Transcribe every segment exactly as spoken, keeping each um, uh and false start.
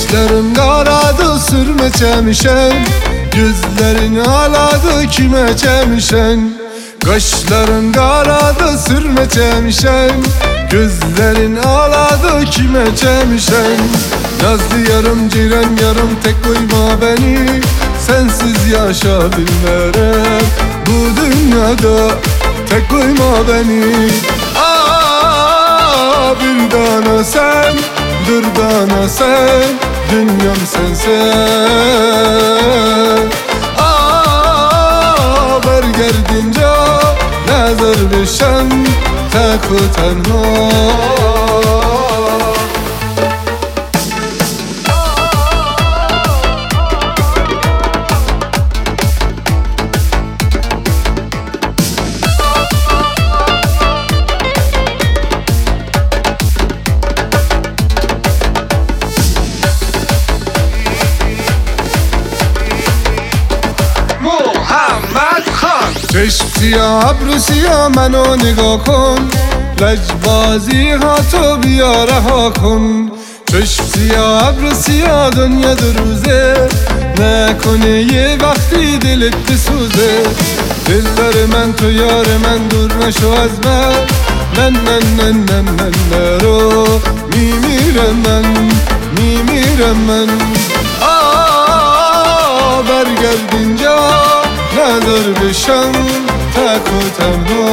Saçlarım qaradı sürmə çəmişən, gözlərin aladı kimə çəmişən. Qaşların qaradı sürmə çəmişən, gözlərin aladı kimə çəmişən. Nazlı yarım ceyran yarım tek koyma beni, sensiz yaşa bilmərəm bu dünyada, tek koyma beni. Aa, bir dana sen, bir dana sen, dünyam sensen. Aa, bergerdince nazar bişen, tek و تنها. چشم سیاه ابرو سیاه منو نگاه کن، لجبازی ها تو بیا رها کن. چشم سیاه ابرو سیاه دنیا دو روزه، نکنه یه وقتی دلت بسوزه. دلبر من تو یار من دور نشو از من، من من من من من نرو میمیرم من میمیرم من. آه برگرد اینجا نظر بشم تک و تنها.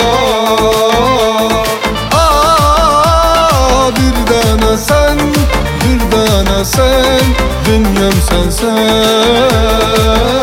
آه bir dana sen, bir dana sen, dünyam sensen.